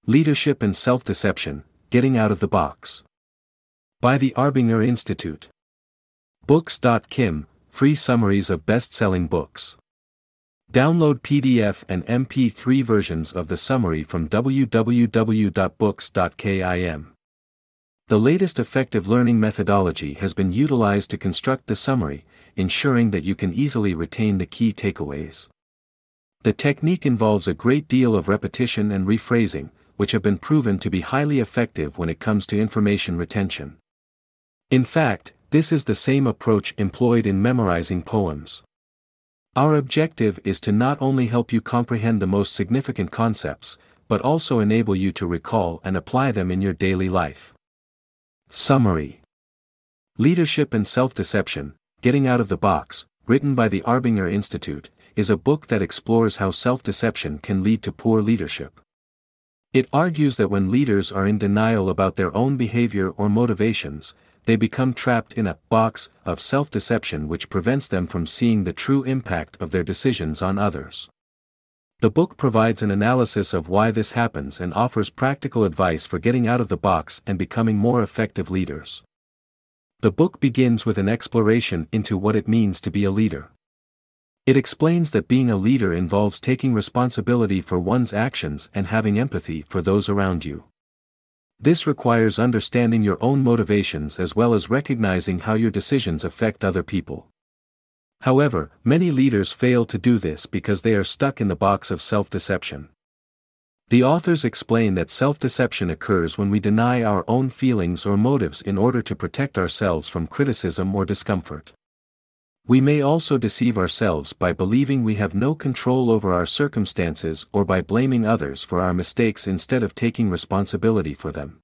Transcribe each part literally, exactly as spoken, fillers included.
Leadership and Self-Deception, Getting Out of the Box. By the Arbinger Institute. Books dot kim, free summaries of best-selling books. Download P D F and M P three versions of the summary from w w w dot books dot kim. The latest effective learning methodology has been utilized to construct the summary, ensuring that you can easily retain the key takeaways. The technique involves a great deal of repetition and rephrasing, which have been proven to be highly effective when it comes to information retention. In fact, this is the same approach employed in memorizing poems. Our objective is to not only help you comprehend the most significant concepts, but also enable you to recall and apply them in your daily life. Summary. Leadership and Self-Deception, Getting Out of the Box, written by the Arbinger Institute, is a book that explores how self-deception can lead to poor leadership. It argues that when leaders are in denial about their own behavior or motivations, they become trapped in a box of self-deception which prevents them from seeing the true impact of their decisions on others. The book provides an analysis of why this happens and offers practical advice for getting out of the box and becoming more effective leaders. The book begins with an exploration into what it means to be a leader. It explains that being a leader involves taking responsibility for one's actions and having empathy for those around you. This requires understanding your own motivations as well as recognizing how your decisions affect other people. However, many leaders fail to do this because they are stuck in the box of self-deception. The authors explain that self-deception occurs when we deny our own feelings or motives in order to protect ourselves from criticism or discomfort. We may also deceive ourselves by believing we have no control over our circumstances or by blaming others for our mistakes instead of taking responsibility for them.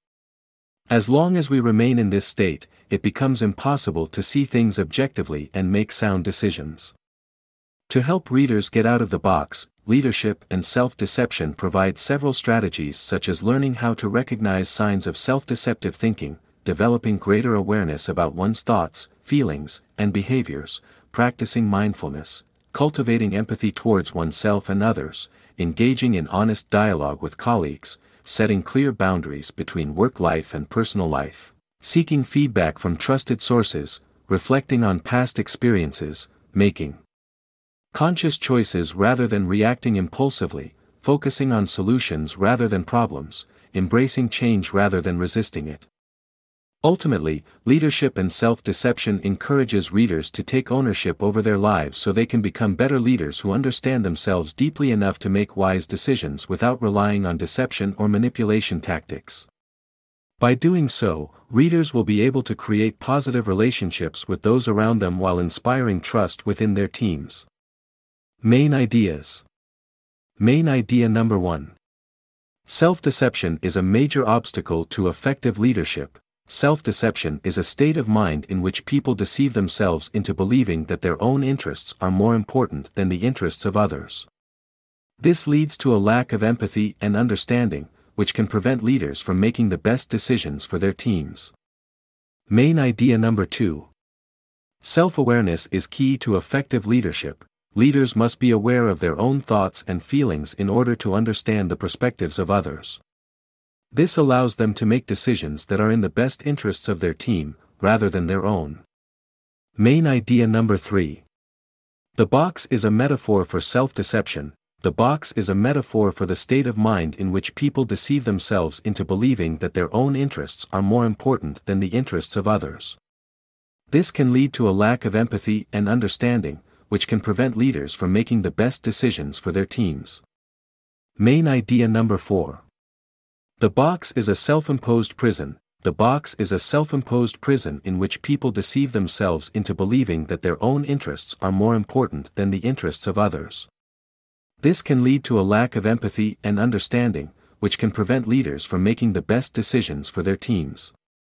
As long as we remain in this state, it becomes impossible to see things objectively and make sound decisions. To help readers get out of the box, Leadership and Self-Deception provides several strategies such as learning how to recognize signs of self-deceptive thinking, developing greater awareness about one's thoughts, feelings, and behaviors, practicing mindfulness, cultivating empathy towards oneself and others, engaging in honest dialogue with colleagues, setting clear boundaries between work life and personal life, seeking feedback from trusted sources, reflecting on past experiences, making conscious choices rather than reacting impulsively, focusing on solutions rather than problems, embracing change rather than resisting it. Ultimately, Leadership and Self-Deception encourages readers to take ownership over their lives so they can become better leaders who understand themselves deeply enough to make wise decisions without relying on deception or manipulation tactics. By doing so, readers will be able to create positive relationships with those around them while inspiring trust within their teams. Main ideas. Main idea number one. Self-deception is a major obstacle to effective leadership. Self-deception is a state of mind in which people deceive themselves into believing that their own interests are more important than the interests of others. This leads to a lack of empathy and understanding, which can prevent leaders from making the best decisions for their teams. Main idea number two. Self-awareness is key to effective leadership. Leaders must be aware of their own thoughts and feelings in order to understand the perspectives of others. This allows them to make decisions that are in the best interests of their team, rather than their own. Main idea number three. The box is a metaphor for self-deception. The box is a metaphor for the state of mind in which people deceive themselves into believing that their own interests are more important than the interests of others. This can lead to a lack of empathy and understanding, which can prevent leaders from making the best decisions for their teams. Main idea number four. The box is a self-imposed prison. The box is a self-imposed prison in which people deceive themselves into believing that their own interests are more important than the interests of others. This can lead to a lack of empathy and understanding, which can prevent leaders from making the best decisions for their teams.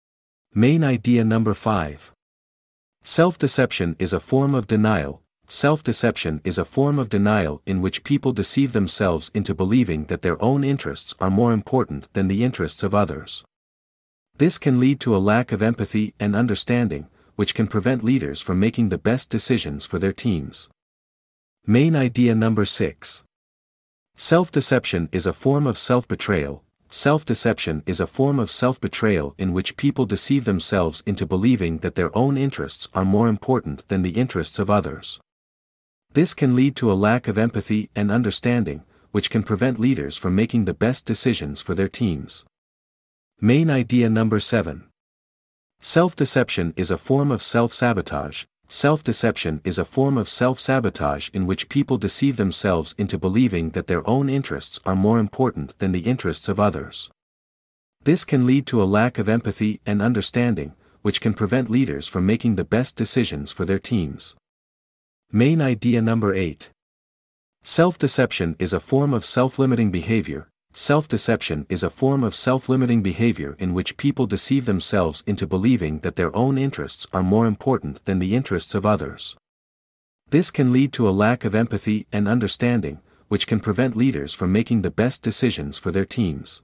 Main idea number five. Self-deception is a form of denial. Self-deception is a form of denial in which people deceive themselves into believing that their own interests are more important than the interests of others. This can lead to a lack of empathy and understanding, which can prevent leaders from making the best decisions for their teams. Main idea number six. Self-deception is a form of self-betrayal. self-deception is a form of self-betrayal in which people deceive themselves into believing that their own interests are more important than the interests of others. This can lead to a lack of empathy and understanding, which can prevent leaders from making the best decisions for their teams. Main idea number seven. Self-deception is a form of self-sabotage. Self-deception is a form of self-sabotage in which people deceive themselves into believing that their own interests are more important than the interests of others. This can lead to a lack of empathy and understanding, which can prevent leaders from making the best decisions for their teams. Main idea number eight. Self-deception is a form of self-limiting behavior. Self-deception is a form of self-limiting behavior in which people deceive themselves into believing that their own interests are more important than the interests of others. This can lead to a lack of empathy and understanding, which can prevent leaders from making the best decisions for their teams.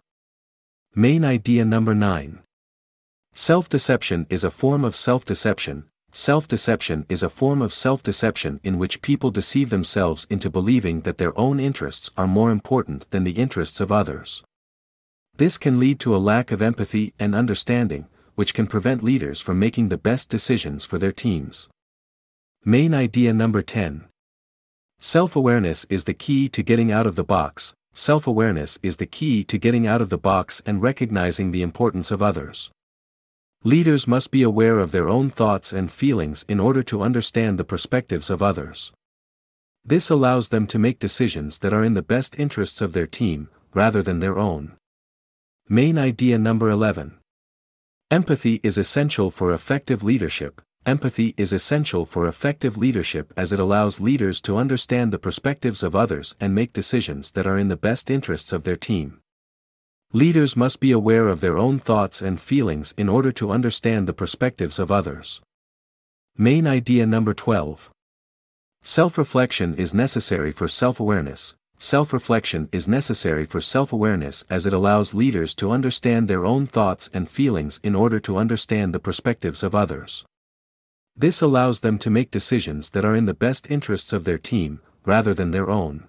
Main idea number nine. Self-deception is a form of self-deception. Self-deception is a form of self-deception in which people deceive themselves into believing that their own interests are more important than the interests of others. This can lead to a lack of empathy and understanding, which can prevent leaders from making the best decisions for their teams. Main idea number ten. Self-awareness is the key to getting out of the box. Self-awareness is the key to getting out of the box and recognizing the importance of others. Leaders must be aware of their own thoughts and feelings in order to understand the perspectives of others. This allows them to make decisions that are in the best interests of their team, rather than their own. Main idea number eleven. Empathy is essential for effective leadership. Empathy is essential for effective leadership as it allows leaders to understand the perspectives of others and make decisions that are in the best interests of their team. Leaders must be aware of their own thoughts and feelings in order to understand the perspectives of others. Main idea number twelve. Self-reflection is necessary for self-awareness. Self-reflection is necessary for self-awareness as it allows leaders to understand their own thoughts and feelings in order to understand the perspectives of others. This allows them to make decisions that are in the best interests of their team, rather than their own.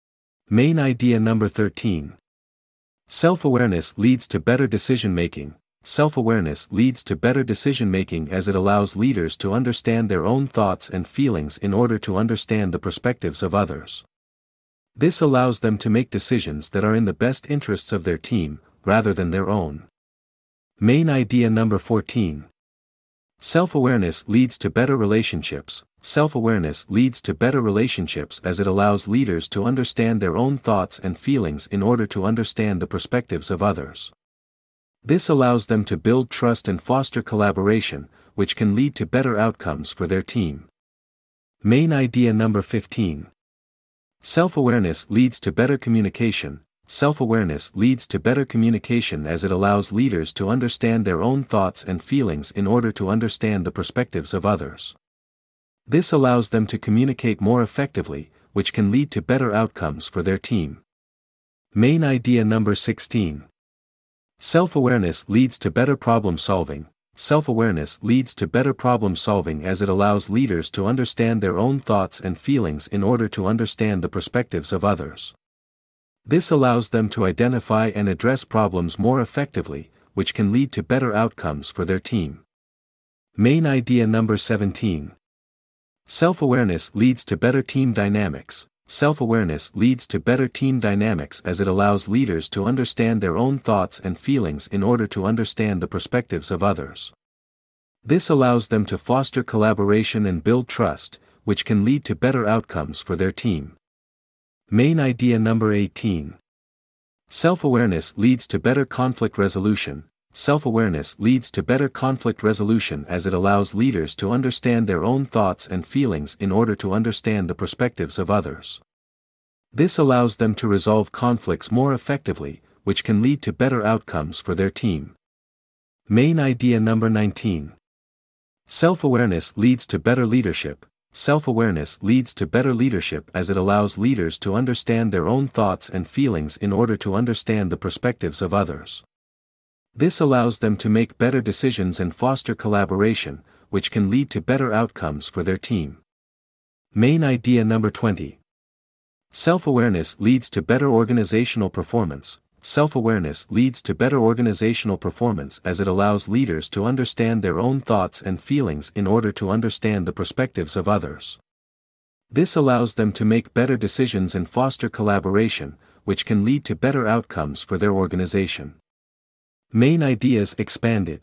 Main idea number thirteen. Self-awareness leads to better decision-making. Self-awareness leads to better decision-making as it allows leaders to understand their own thoughts and feelings in order to understand the perspectives of others. This allows them to make decisions that are in the best interests of their team, rather than their own. Main idea number fourteen. Self-awareness leads to better relationships. Self-awareness leads to better relationships as it allows leaders to understand their own thoughts and feelings in order to understand the perspectives of others. This allows them to build trust and foster collaboration, which can lead to better outcomes for their team. Main idea number fifteen. Self-awareness leads to better communication. Self-awareness leads to better communication as it allows leaders to understand their own thoughts and feelings in order to understand the perspectives of others. This allows them to communicate more effectively, which can lead to better outcomes for their team. Main idea number sixteen. Self-awareness leads to better problem solving. Self-awareness leads to better problem solving as it allows leaders to understand their own thoughts and feelings in order to understand the perspectives of others. This allows them to identify and address problems more effectively, which can lead to better outcomes for their team. Main idea number seventeen. Self-awareness leads to better team dynamics. Self-awareness leads to better team dynamics as it allows leaders to understand their own thoughts and feelings in order to understand the perspectives of others. This allows them to foster collaboration and build trust, which can lead to better outcomes for their team. Main idea number eighteen. Self-awareness leads to better conflict resolution. Self-awareness leads to better conflict resolution as it allows leaders to understand their own thoughts and feelings in order to understand the perspectives of others. This allows them to resolve conflicts more effectively, which can lead to better outcomes for their team. Main idea number nineteen. Self-awareness leads to better leadership. Self-awareness leads to better leadership as it allows leaders to understand their own thoughts and feelings in order to understand the perspectives of others. This allows them to make better decisions and foster collaboration, which can lead to better outcomes for their team. Main idea number twenty. Self-awareness leads to better organizational performance. self-awareness leads to better organizational performance as it allows leaders to understand their own thoughts and feelings in order to understand the perspectives of others. This allows them to make better decisions and foster collaboration, which can lead to better outcomes for their organization. Main ideas expanded.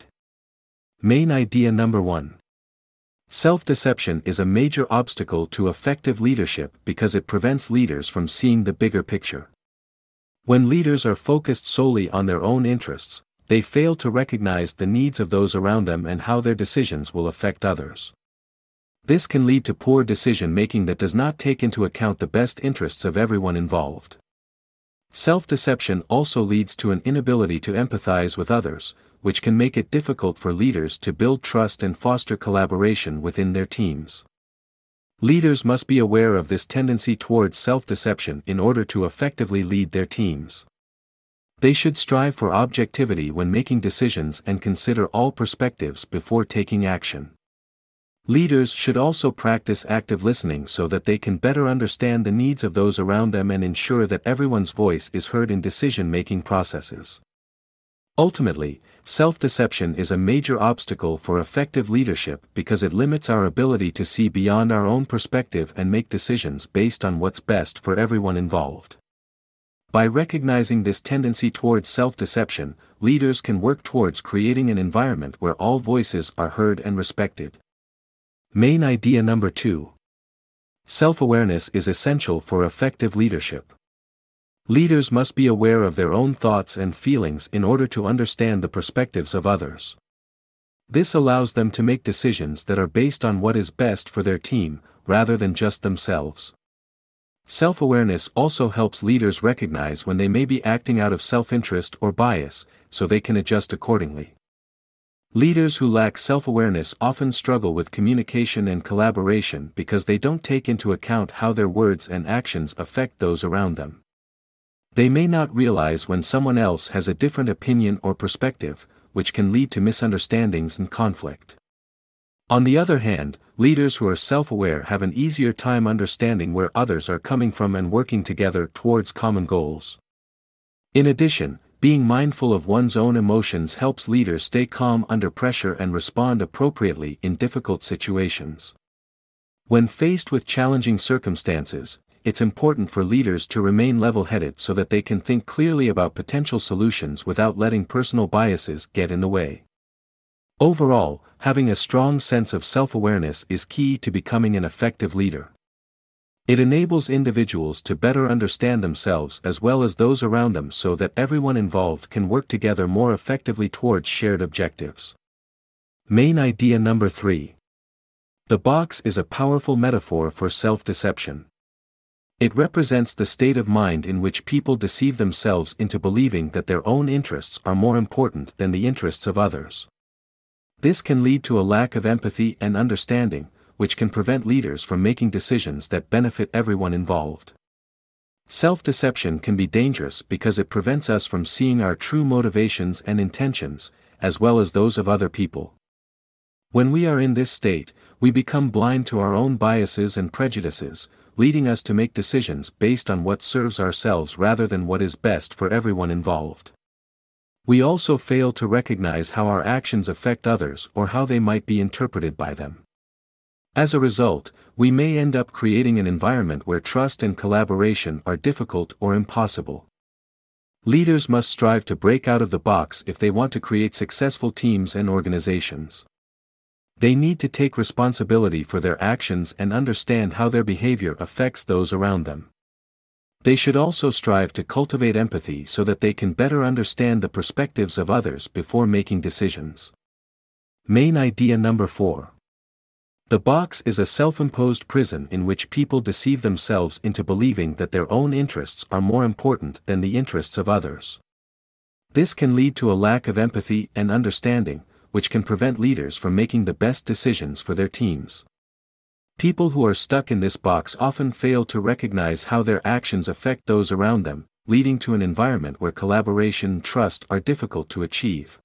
Main idea number one. Self-deception is a major obstacle to effective leadership because it prevents leaders from seeing the bigger picture. When leaders are focused solely on their own interests, they fail to recognize the needs of those around them and how their decisions will affect others. This can lead to poor decision-making that does not take into account the best interests of everyone involved. Self-deception also leads to an inability to empathize with others, which can make it difficult for leaders to build trust and foster collaboration within their teams. Leaders must be aware of this tendency towards self-deception in order to effectively lead their teams. They should strive for objectivity when making decisions and consider all perspectives before taking action. Leaders should also practice active listening so that they can better understand the needs of those around them and ensure that everyone's voice is heard in decision-making processes. Ultimately, self-deception is a major obstacle for effective leadership because it limits our ability to see beyond our own perspective and make decisions based on what's best for everyone involved. By recognizing this tendency towards self-deception, leaders can work towards creating an environment where all voices are heard and respected. Main idea number two. Self-awareness is essential for effective leadership. Leaders must be aware of their own thoughts and feelings in order to understand the perspectives of others. This allows them to make decisions that are based on what is best for their team, rather than just themselves. Self-awareness also helps leaders recognize when they may be acting out of self-interest or bias, so they can adjust accordingly. Leaders who lack self-awareness often struggle with communication and collaboration because they don't take into account how their words and actions affect those around them. They may not realize when someone else has a different opinion or perspective, which can lead to misunderstandings and conflict. On the other hand, leaders who are self-aware have an easier time understanding where others are coming from and working together towards common goals. In addition, being mindful of one's own emotions helps leaders stay calm under pressure and respond appropriately in difficult situations. When faced with challenging circumstances, it's important for leaders to remain level-headed so that they can think clearly about potential solutions without letting personal biases get in the way. Overall, having a strong sense of self-awareness is key to becoming an effective leader. It enables individuals to better understand themselves as well as those around them so that everyone involved can work together more effectively towards shared objectives. Main idea number three. The box is a powerful metaphor for self-deception. It represents the state of mind in which people deceive themselves into believing that their own interests are more important than the interests of others. This can lead to a lack of empathy and understanding, which can prevent leaders from making decisions that benefit everyone involved. Self-deception can be dangerous because it prevents us from seeing our true motivations and intentions, as well as those of other people. When we are in this state, we become blind to our own biases and prejudices, leading us to make decisions based on what serves ourselves rather than what is best for everyone involved. We also fail to recognize how our actions affect others or how they might be interpreted by them. As a result, we may end up creating an environment where trust and collaboration are difficult or impossible. Leaders must strive to break out of the box if they want to create successful teams and organizations. They need to take responsibility for their actions and understand how their behavior affects those around them. They should also strive to cultivate empathy so that they can better understand the perspectives of others before making decisions. Main idea number four. The box is a self-imposed prison in which people deceive themselves into believing that their own interests are more important than the interests of others. This can lead to a lack of empathy and understanding, which can prevent leaders from making the best decisions for their teams. People who are stuck in this box often fail to recognize how their actions affect those around them, leading to an environment where collaboration and trust are difficult to achieve.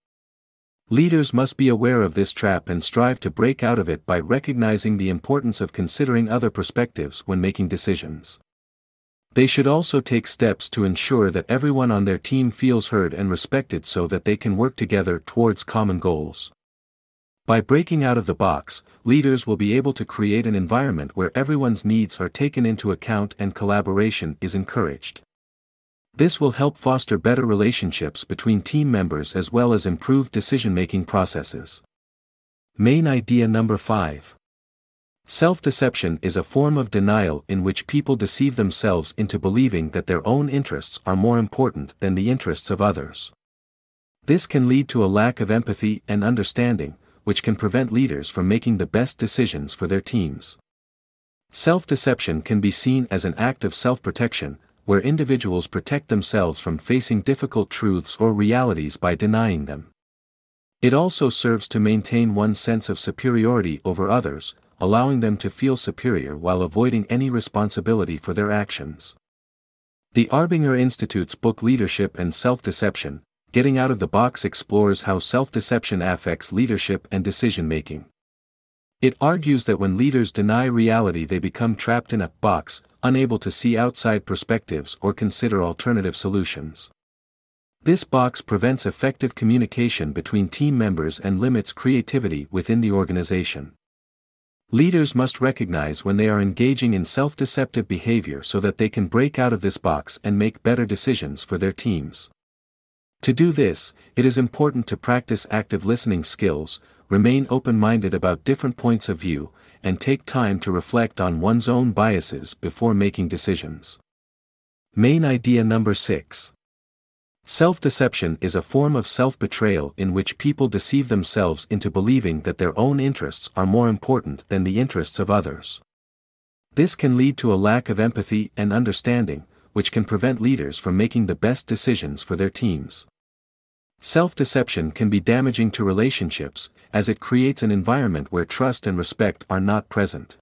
Leaders must be aware of this trap and strive to break out of it by recognizing the importance of considering other perspectives when making decisions. They should also take steps to ensure that everyone on their team feels heard and respected so that they can work together towards common goals. By breaking out of the box, leaders will be able to create an environment where everyone's needs are taken into account and collaboration is encouraged. This will help foster better relationships between team members as well as improved decision-making processes. Main idea number five. Self-deception is a form of denial in which people deceive themselves into believing that their own interests are more important than the interests of others. This can lead to a lack of empathy and understanding, which can prevent leaders from making the best decisions for their teams. Self-deception can be seen as an act of self-protection, where individuals protect themselves from facing difficult truths or realities by denying them. It also serves to maintain one's sense of superiority over others, allowing them to feel superior while avoiding any responsibility for their actions. The Arbinger Institute's book Leadership and Self-Deception, Getting Out of the Box explores how self-deception affects leadership and decision-making. It argues that when leaders deny reality they become trapped in a box, unable to see outside perspectives or consider alternative solutions. This box prevents effective communication between team members and limits creativity within the organization. Leaders must recognize when they are engaging in self-deceptive behavior so that they can break out of this box and make better decisions for their teams. To do this, it is important to practice active listening skills, remain open-minded about different points of view, and take time to reflect on one's own biases before making decisions. Main idea number six. Self-deception is a form of self-betrayal in which people deceive themselves into believing that their own interests are more important than the interests of others. This can lead to a lack of empathy and understanding, which can prevent leaders from making the best decisions for their teams. Self-deception can be damaging to relationships, as it creates an environment where trust and respect are not present.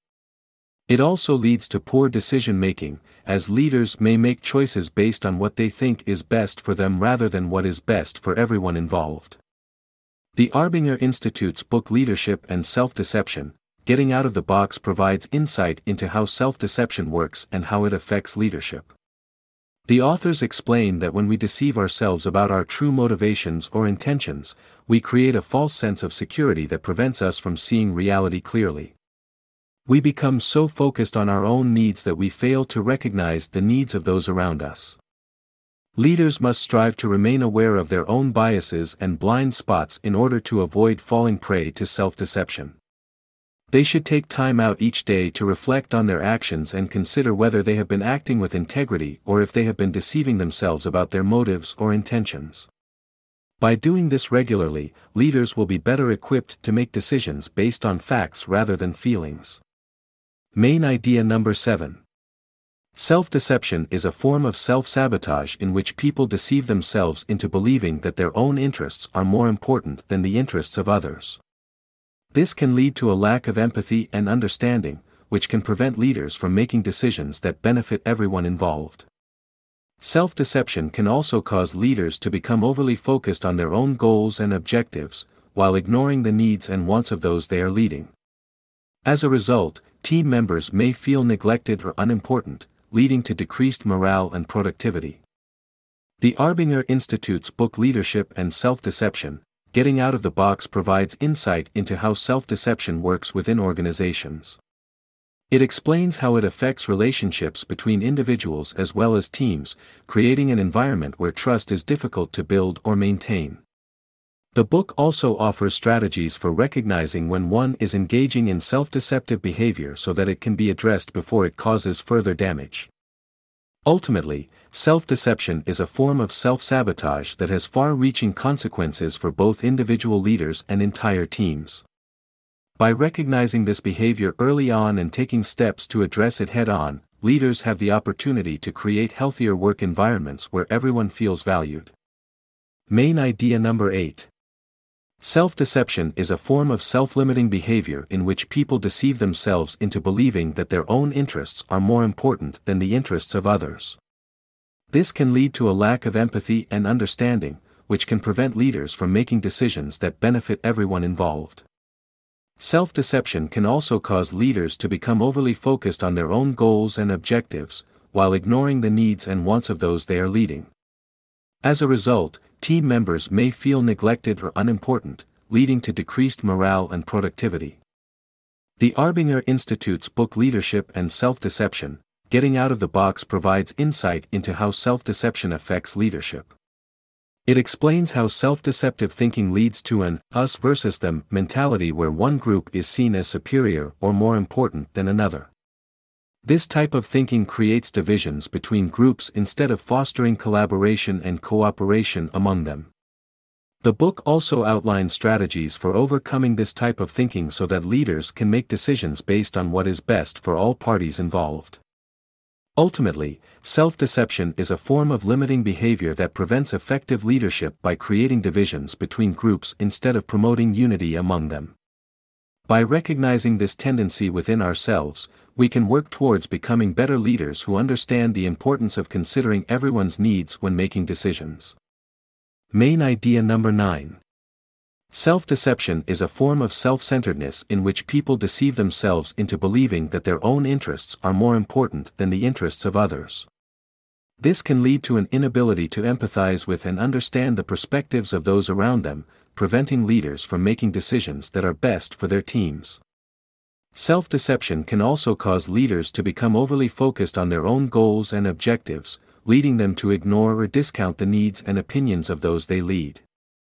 It also leads to poor decision-making, as leaders may make choices based on what they think is best for them rather than what is best for everyone involved. The Arbinger Institute's book Leadership and Self-Deception, Getting Out of the Box provides insight into how self-deception works and how it affects leadership. The authors explain that when we deceive ourselves about our true motivations or intentions, we create a false sense of security that prevents us from seeing reality clearly. We become so focused on our own needs that we fail to recognize the needs of those around us. Leaders must strive to remain aware of their own biases and blind spots in order to avoid falling prey to self-deception. They should take time out each day to reflect on their actions and consider whether they have been acting with integrity or if they have been deceiving themselves about their motives or intentions. By doing this regularly, leaders will be better equipped to make decisions based on facts rather than feelings. Main idea number seven. Self-deception is a form of self-sabotage in which people deceive themselves into believing that their own interests are more important than the interests of others. This can lead to a lack of empathy and understanding, which can prevent leaders from making decisions that benefit everyone involved. Self-deception can also cause leaders to become overly focused on their own goals and objectives, while ignoring the needs and wants of those they are leading. As a result, team members may feel neglected or unimportant, leading to decreased morale and productivity. The Arbinger Institute's book Leadership and Self-Deception, Getting Out of the Box provides insight into how self-deception works within organizations. It explains how it affects relationships between individuals as well as teams, creating an environment where trust is difficult to build or maintain. The book also offers strategies for recognizing when one is engaging in self-deceptive behavior so that it can be addressed before it causes further damage. Ultimately, self-deception is a form of self-sabotage that has far-reaching consequences for both individual leaders and entire teams. By recognizing this behavior early on and taking steps to address it head-on, leaders have the opportunity to create healthier work environments where everyone feels valued. Main idea number eight. Self-deception is a form of self-limiting behavior in which people deceive themselves into believing that their own interests are more important than the interests of others. This can lead to a lack of empathy and understanding, which can prevent leaders from making decisions that benefit everyone involved. Self-deception can also cause leaders to become overly focused on their own goals and objectives, while ignoring the needs and wants of those they are leading. As a result, team members may feel neglected or unimportant, leading to decreased morale and productivity. The Arbinger Institute's book Leadership and Self-Deception, Getting Out of the Box provides insight into how self-deception affects leadership. It explains how self-deceptive thinking leads to an us versus them mentality where one group is seen as superior or more important than another. This type of thinking creates divisions between groups instead of fostering collaboration and cooperation among them. The book also outlines strategies for overcoming this type of thinking so that leaders can make decisions based on what is best for all parties involved. Ultimately, self-deception is a form of limiting behavior that prevents effective leadership by creating divisions between groups instead of promoting unity among them. By recognizing this tendency within ourselves, we can work towards becoming better leaders who understand the importance of considering everyone's needs when making decisions. Main idea number nine. Self-deception is a form of self-centeredness in which people deceive themselves into believing that their own interests are more important than the interests of others. This can lead to an inability to empathize with and understand the perspectives of those around them, preventing leaders from making decisions that are best for their teams. Self-deception can also cause leaders to become overly focused on their own goals and objectives, leading them to ignore or discount the needs and opinions of those they lead.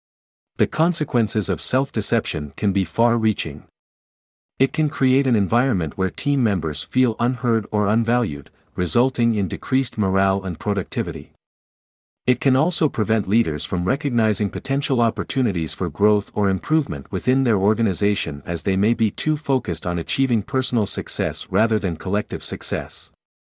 The consequences of self-deception can be far-reaching. It can create an environment where team members feel unheard or unvalued, resulting in decreased morale and productivity. It can also prevent leaders from recognizing potential opportunities for growth or improvement within their organization as they may be too focused on achieving personal success rather than collective success.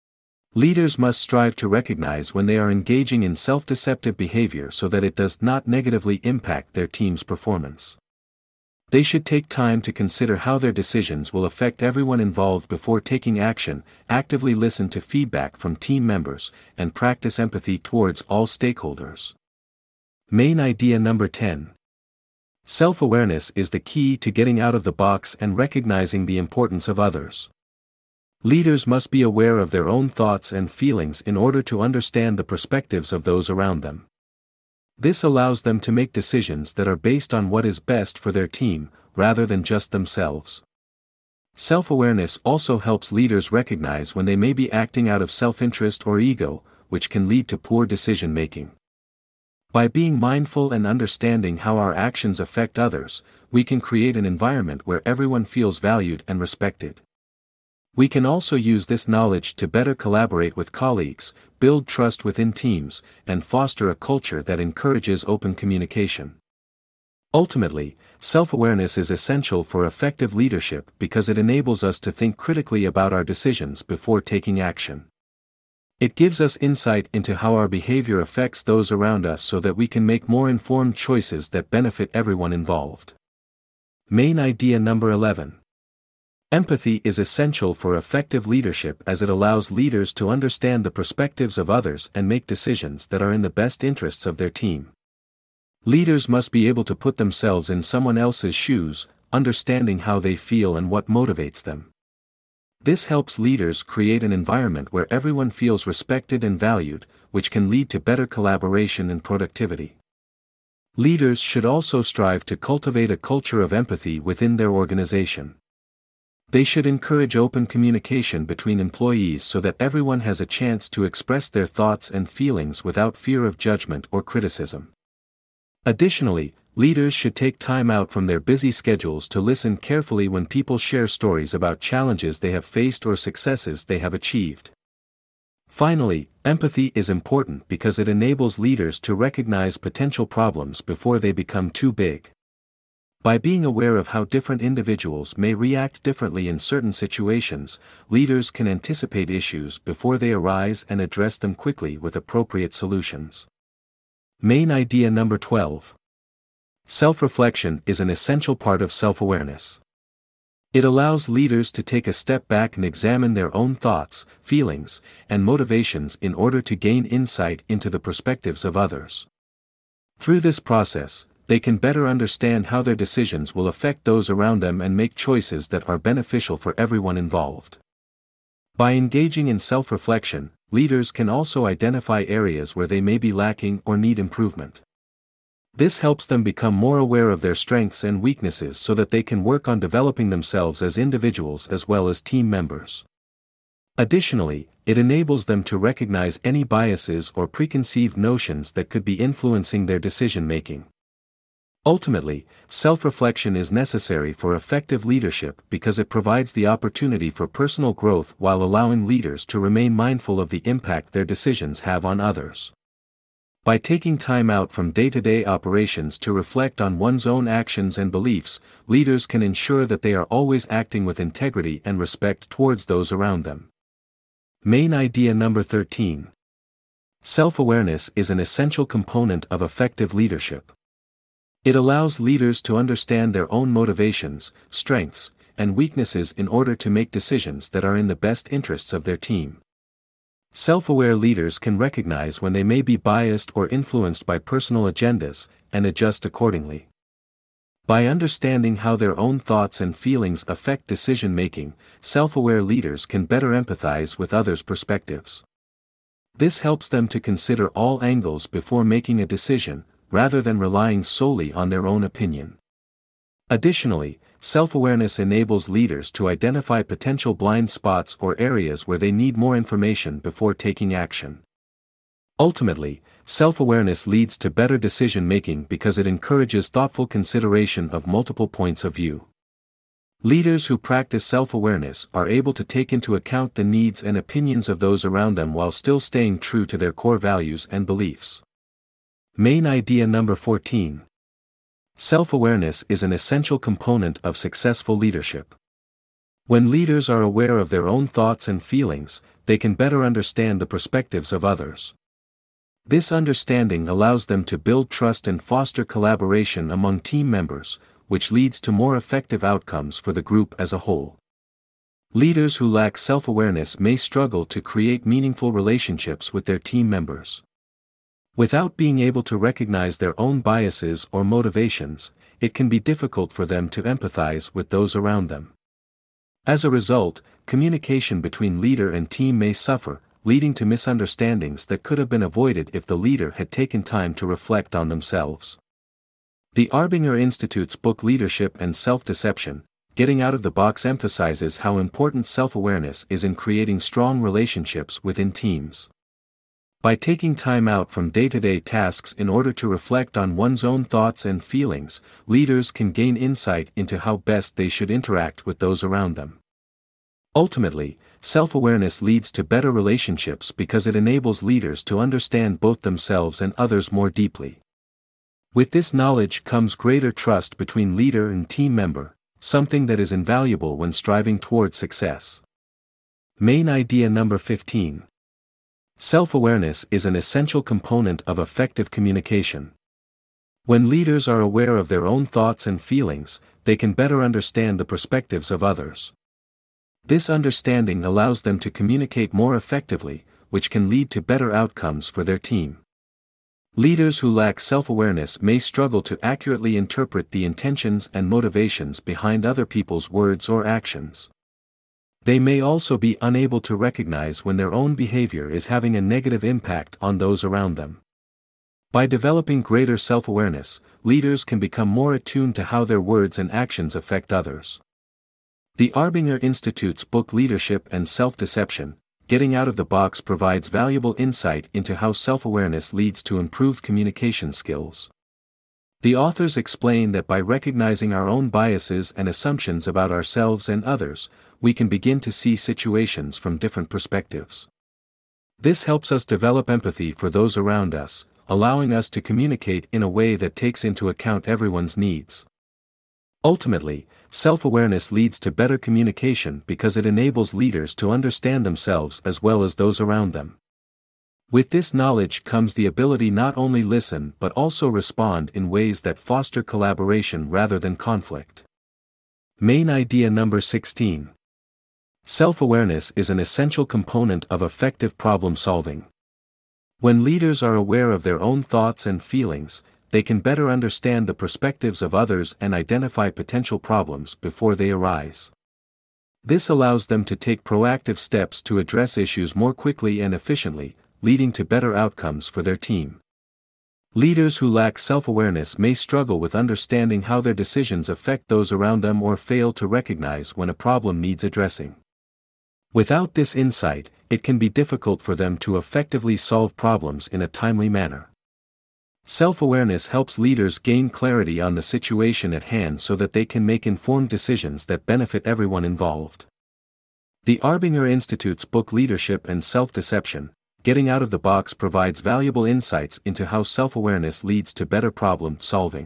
Leaders must strive to recognize when they are engaging in self-deceptive behavior so that it does not negatively impact their team's performance. They should take time to consider how their decisions will affect everyone involved before taking action, actively listen to feedback from team members, and practice empathy towards all stakeholders. Main idea number ten. Self-awareness is the key to getting out of the box and recognizing the importance of others. Leaders must be aware of their own thoughts and feelings in order to understand the perspectives of those around them. This allows them to make decisions that are based on what is best for their team, rather than just themselves. Self-awareness also helps leaders recognize when they may be acting out of self-interest or ego, which can lead to poor decision-making. By being mindful and understanding how our actions affect others, we can create an environment where everyone feels valued and respected. We can also use this knowledge to better collaborate with colleagues, build trust within teams, and foster a culture that encourages open communication. Ultimately, self-awareness is essential for effective leadership because it enables us to think critically about our decisions before taking action. It gives us insight into how our behavior affects those around us so that we can make more informed choices that benefit everyone involved. Main idea number eleven. Empathy is essential for effective leadership as it allows leaders to understand the perspectives of others and make decisions that are in the best interests of their team. Leaders must be able to put themselves in someone else's shoes, understanding how they feel and what motivates them. This helps leaders create an environment where everyone feels respected and valued, which can lead to better collaboration and productivity. Leaders should also strive to cultivate a culture of empathy within their organization. They should encourage open communication between employees so that everyone has a chance to express their thoughts and feelings without fear of judgment or criticism. Additionally, leaders should take time out from their busy schedules to listen carefully when people share stories about challenges they have faced or successes they have achieved. Finally, empathy is important because it enables leaders to recognize potential problems before they become too big. By being aware of how different individuals may react differently in certain situations, leaders can anticipate issues before they arise and address them quickly with appropriate solutions. Main idea number twelve. Self-reflection is an essential part of self-awareness. It allows leaders to take a step back and examine their own thoughts, feelings, and motivations in order to gain insight into the perspectives of others. Through this process, they can better understand how their decisions will affect those around them and make choices that are beneficial for everyone involved. By engaging in self-reflection, leaders can also identify areas where they may be lacking or need improvement. This helps them become more aware of their strengths and weaknesses so that they can work on developing themselves as individuals as well as team members. Additionally, it enables them to recognize any biases or preconceived notions that could be influencing their decision-making. Ultimately, self-reflection is necessary for effective leadership because it provides the opportunity for personal growth while allowing leaders to remain mindful of the impact their decisions have on others. By taking time out from day-to-day operations to reflect on one's own actions and beliefs, leaders can ensure that they are always acting with integrity and respect towards those around them. Main idea number thirteen. Self-awareness is an essential component of effective leadership. It allows leaders to understand their own motivations, strengths, and weaknesses in order to make decisions that are in the best interests of their team. Self-aware leaders can recognize when they may be biased or influenced by personal agendas, and adjust accordingly. By understanding how their own thoughts and feelings affect decision-making, self-aware leaders can better empathize with others' perspectives. This helps them to consider all angles before making a decision, rather than relying solely on their own opinion. Additionally, self-awareness enables leaders to identify potential blind spots or areas where they need more information before taking action. Ultimately, self-awareness leads to better decision-making because it encourages thoughtful consideration of multiple points of view. Leaders who practice self-awareness are able to take into account the needs and opinions of those around them while still staying true to their core values and beliefs. Main idea number fourteen. Self-awareness is an essential component of successful leadership. When leaders are aware of their own thoughts and feelings, they can better understand the perspectives of others. This understanding allows them to build trust and foster collaboration among team members, which leads to more effective outcomes for the group as a whole. Leaders who lack self-awareness may struggle to create meaningful relationships with their team members. Without being able to recognize their own biases or motivations, it can be difficult for them to empathize with those around them. As a result, communication between leader and team may suffer, leading to misunderstandings that could have been avoided if the leader had taken time to reflect on themselves. The Arbinger Institute's book Leadership and Self-Deception, Getting Out of the Box emphasizes how important self-awareness is in creating strong relationships within teams. By taking time out from day-to-day tasks in order to reflect on one's own thoughts and feelings, leaders can gain insight into how best they should interact with those around them. Ultimately, self-awareness leads to better relationships because it enables leaders to understand both themselves and others more deeply. With this knowledge comes greater trust between leader and team member, something that is invaluable when striving toward success. Main idea number fifteen. Self-awareness is an essential component of effective communication. When leaders are aware of their own thoughts and feelings, they can better understand the perspectives of others. This understanding allows them to communicate more effectively, which can lead to better outcomes for their team. Leaders who lack self-awareness may struggle to accurately interpret the intentions and motivations behind other people's words or actions. They may also be unable to recognize when their own behavior is having a negative impact on those around them. By developing greater self-awareness, leaders can become more attuned to how their words and actions affect others. The Arbinger Institute's book Leadership and Self-Deception, Getting Out of the Box provides valuable insight into how self-awareness leads to improved communication skills. The authors explain that by recognizing our own biases and assumptions about ourselves and others, we can begin to see situations from different perspectives. This helps us develop empathy for those around us, allowing us to communicate in a way that takes into account everyone's needs. Ultimately, self-awareness leads to better communication because it enables leaders to understand themselves as well as those around them. With this knowledge comes the ability not only listen but also respond in ways that foster collaboration rather than conflict. Main idea number sixteen. Self-awareness is an essential component of effective problem solving. When leaders are aware of their own thoughts and feelings, they can better understand the perspectives of others and identify potential problems before they arise. This allows them to take proactive steps to address issues more quickly and efficiently, leading to better outcomes for their team. Leaders who lack self-awareness may struggle with understanding how their decisions affect those around them or fail to recognize when a problem needs addressing. Without this insight, it can be difficult for them to effectively solve problems in a timely manner. Self-awareness helps leaders gain clarity on the situation at hand so that they can make informed decisions that benefit everyone involved. The Arbinger Institute's book Leadership and Self-Deception, Getting Out of the Box provides valuable insights into how self-awareness leads to better problem solving.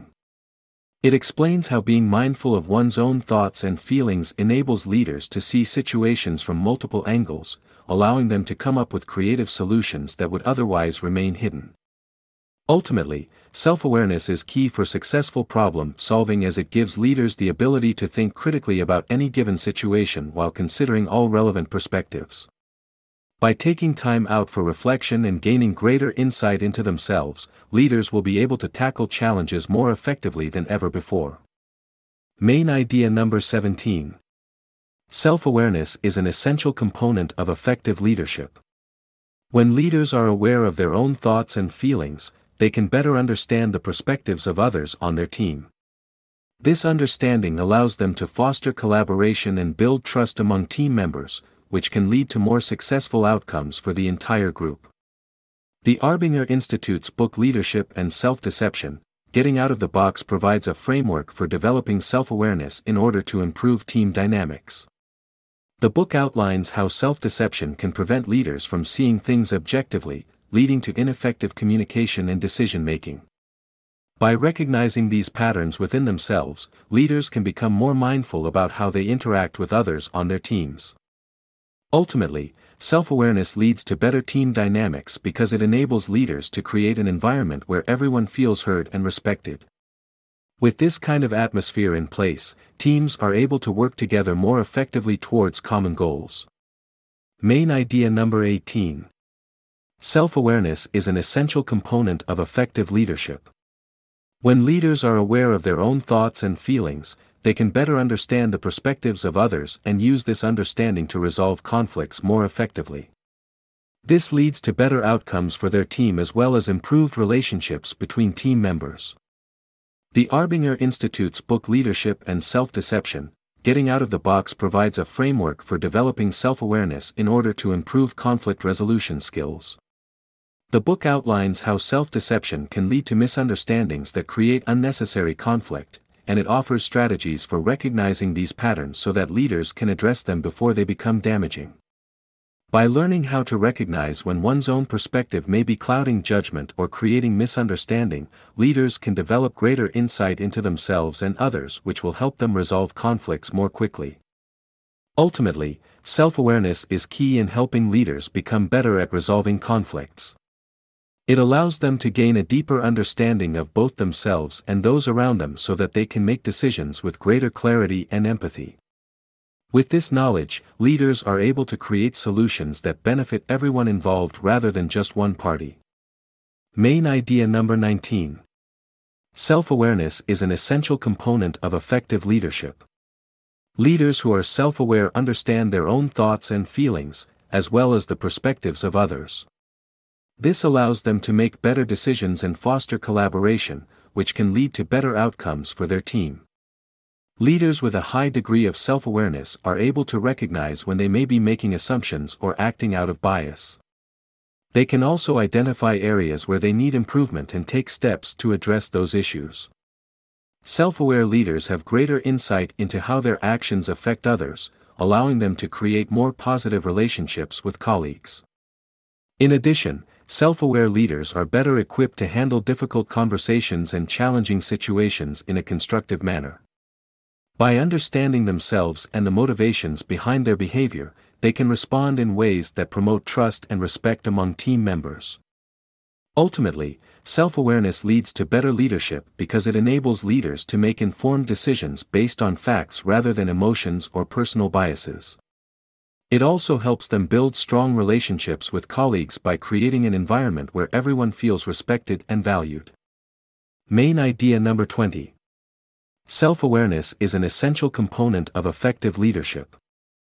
It explains how being mindful of one's own thoughts and feelings enables leaders to see situations from multiple angles, allowing them to come up with creative solutions that would otherwise remain hidden. Ultimately, self-awareness is key for successful problem solving as it gives leaders the ability to think critically about any given situation while considering all relevant perspectives. By taking time out for reflection and gaining greater insight into themselves, leaders will be able to tackle challenges more effectively than ever before. Main idea number seventeen. Self-awareness is an essential component of effective leadership. When leaders are aware of their own thoughts and feelings, they can better understand the perspectives of others on their team. This understanding allows them to foster collaboration and build trust among team members, which can lead to more successful outcomes for the entire group. The Arbinger Institute's book Leadership and Self-Deception, Getting Out of the Box provides a framework for developing self-awareness in order to improve team dynamics. The book outlines how self-deception can prevent leaders from seeing things objectively, leading to ineffective communication and decision-making. By recognizing these patterns within themselves, leaders can become more mindful about how they interact with others on their teams. Ultimately, self-awareness leads to better team dynamics because it enables leaders to create an environment where everyone feels heard and respected. With this kind of atmosphere in place, teams are able to work together more effectively towards common goals. Main idea number eighteen. Self-awareness is an essential component of effective leadership. When leaders are aware of their own thoughts and feelings, they can better understand the perspectives of others and use this understanding to resolve conflicts more effectively. This leads to better outcomes for their team as well as improved relationships between team members. The Arbinger Institute's book Leadership and Self-Deception, Getting Out of the Box provides a framework for developing self-awareness in order to improve conflict resolution skills. The book outlines how self-deception can lead to misunderstandings that create unnecessary conflict, and it offers strategies for recognizing these patterns so that leaders can address them before they become damaging. By learning how to recognize when one's own perspective may be clouding judgment or creating misunderstanding, leaders can develop greater insight into themselves and others, which will help them resolve conflicts more quickly. Ultimately, self-awareness is key in helping leaders become better at resolving conflicts. It allows them to gain a deeper understanding of both themselves and those around them so that they can make decisions with greater clarity and empathy. With this knowledge, leaders are able to create solutions that benefit everyone involved rather than just one party. Main idea number nineteen. Self-awareness is an essential component of effective leadership. Leaders who are self-aware understand their own thoughts and feelings, as well as the perspectives of others. This allows them to make better decisions and foster collaboration, which can lead to better outcomes for their team. Leaders with a high degree of self-awareness are able to recognize when they may be making assumptions or acting out of bias. They can also identify areas where they need improvement and take steps to address those issues. Self-aware leaders have greater insight into how their actions affect others, allowing them to create more positive relationships with colleagues. In addition, self-aware leaders are better equipped to handle difficult conversations and challenging situations in a constructive manner. By understanding themselves and the motivations behind their behavior, they can respond in ways that promote trust and respect among team members. Ultimately, self-awareness leads to better leadership because it enables leaders to make informed decisions based on facts rather than emotions or personal biases. It also helps them build strong relationships with colleagues by creating an environment where everyone feels respected and valued. Main idea number twenty. Self-awareness is an essential component of effective leadership.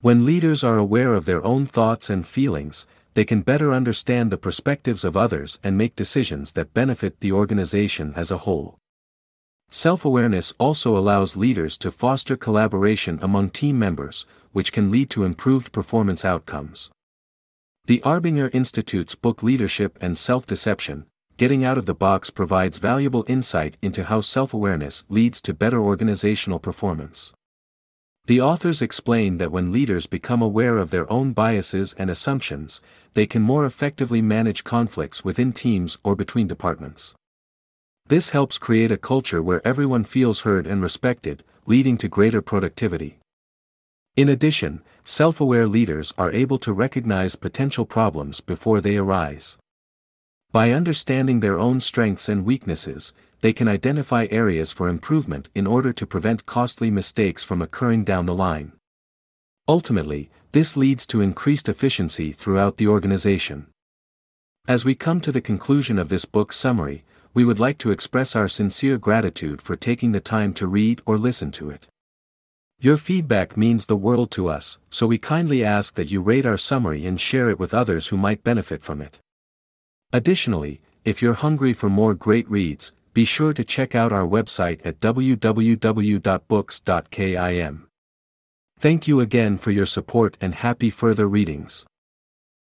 When leaders are aware of their own thoughts and feelings, they can better understand the perspectives of others and make decisions that benefit the organization as a whole. Self-awareness also allows leaders to foster collaboration among team members, which can lead to improved performance outcomes. The Arbinger Institute's book Leadership and Self-Deception, Getting Out of the Box provides valuable insight into how self-awareness leads to better organizational performance. The authors explain that when leaders become aware of their own biases and assumptions, they can more effectively manage conflicts within teams or between departments. This helps create a culture where everyone feels heard and respected, leading to greater productivity. In addition, self-aware leaders are able to recognize potential problems before they arise. By understanding their own strengths and weaknesses, they can identify areas for improvement in order to prevent costly mistakes from occurring down the line. Ultimately, this leads to increased efficiency throughout the organization. As we come to the conclusion of this book summary, we would like to express our sincere gratitude for taking the time to read or listen to it. Your feedback means the world to us, so we kindly ask that you rate our summary and share it with others who might benefit from it. Additionally, if you're hungry for more great reads, be sure to check out our website at w w w dot books dot kim. Thank you again for your support and happy further readings.